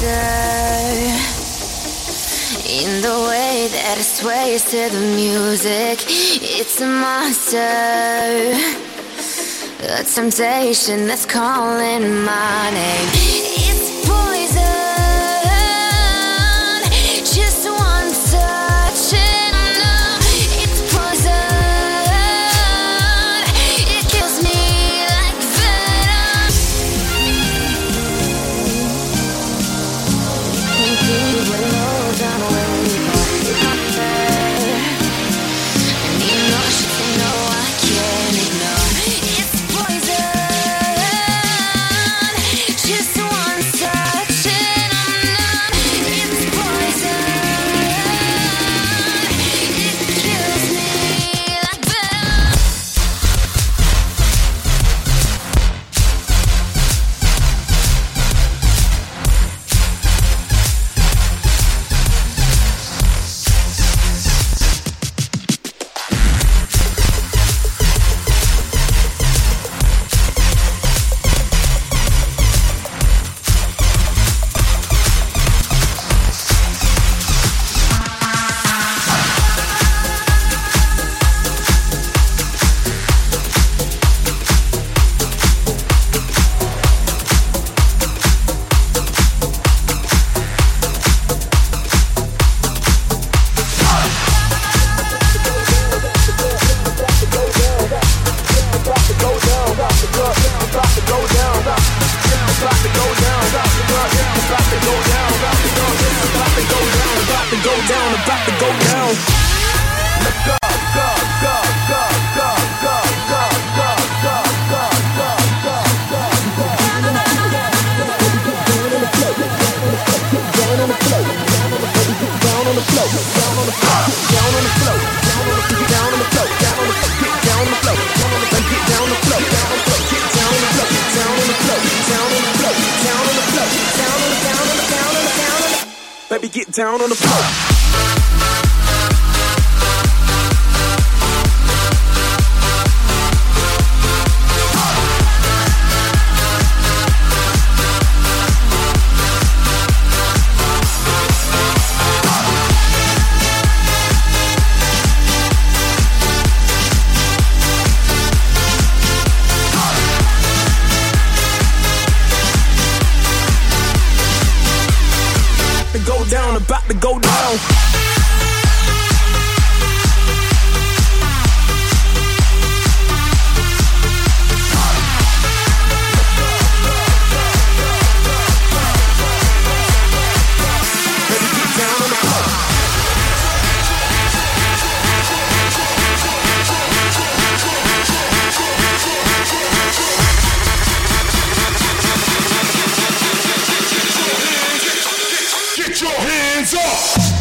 monster. In the way that it sways to the music, it's a monster. A temptation that's calling my name. It's poison. Just one touch and I know it's poison. It kills me like venom. And you know she know I can't ignore. It's poison. Just one touch and I'm numb. It's poison. It kills me like venom. Baby, get down on the floor. Go down, about to go down. Baby, get down on the floor. Get your hands up!